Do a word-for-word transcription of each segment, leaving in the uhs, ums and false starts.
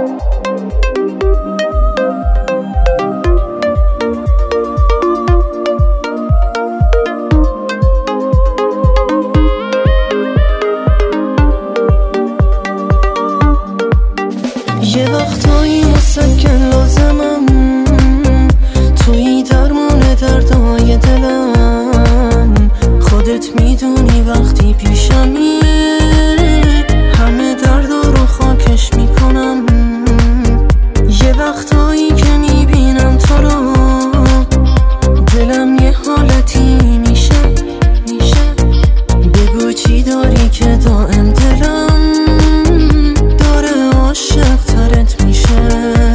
یه وقتایی مثل که لازمم، توی درمون دردای دلم. خودت میدونی وقتی پیشمی همه دردا رو خاکش میکنم. یه وقتایی که میبینم تو رو دلم یه حالتی میشه میشه بگو چی داری که دائم دلم داره عاشق ترت میشه.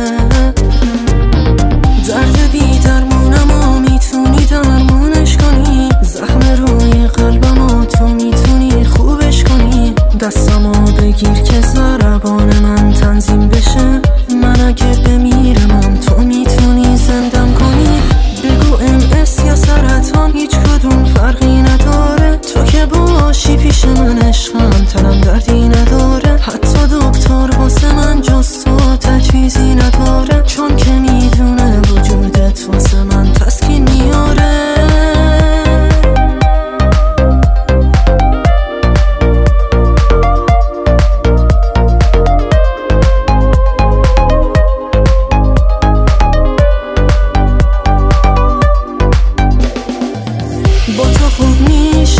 درد بی درمونم و میتونی درمونش کنی، زخم روی قلبم و تو میتونی خوبش کنی. دستمو بگیر که ضربان من تنظیم بشه، من اگه بمیرم تو میتونی زندم کنی. بگو ام اس یا سرطان هیچ کدوم فرقی نداره، تو که باشی پیش من عشقم تنم دردی نداره. حتی دکتر واسه من جز تو تجویزی نداره، چون که میدونه وجودت واسه من تسکین میاره. با تو خوب میشه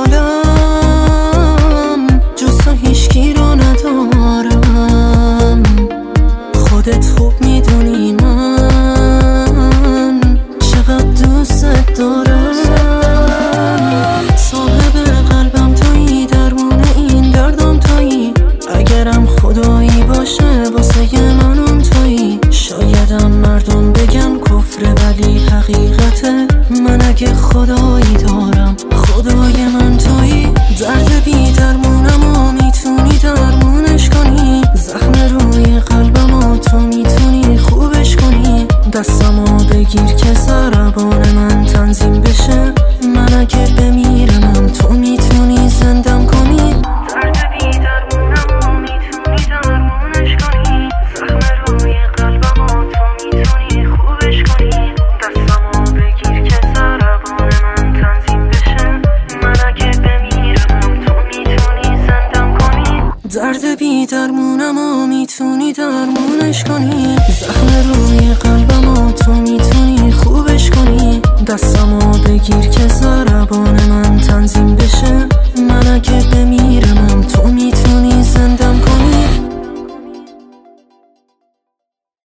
حالم، جز تو هیچکی رو ندارم. خودت خوب میدونی من چقدر دوست دارم. صاحب قلبم تویی، درمون این دردم تویی. اگرم خدایی باشه واسه منم تویی. شایدم مردم بگن کفره ولی حقیقته، من اگه خدایی دارم خدای من تویی. درد بی درمونم و میتونی درمونش کنی، زخم روی قلبم و تو میتونی خوبش کنی. دستمو بگیر که ضربان من تنظیم بشه، من اگه بمیرم تو میتونی زندم کنی. درد بی درمونم و میتونی درمونش کنی، زخم روی قلبم و تو میتونی خوبش کنی. دستمو بگیر که ضربان من تنظیم بشه، من اگه بمیرم تو میتونی زندم کنی. درد بی درمونم و میتونی درمونش کنی، زخم روی قلبم و تو میتونی خوبش کنی. دستمو بگیر که ضربان من تنظیم بشه،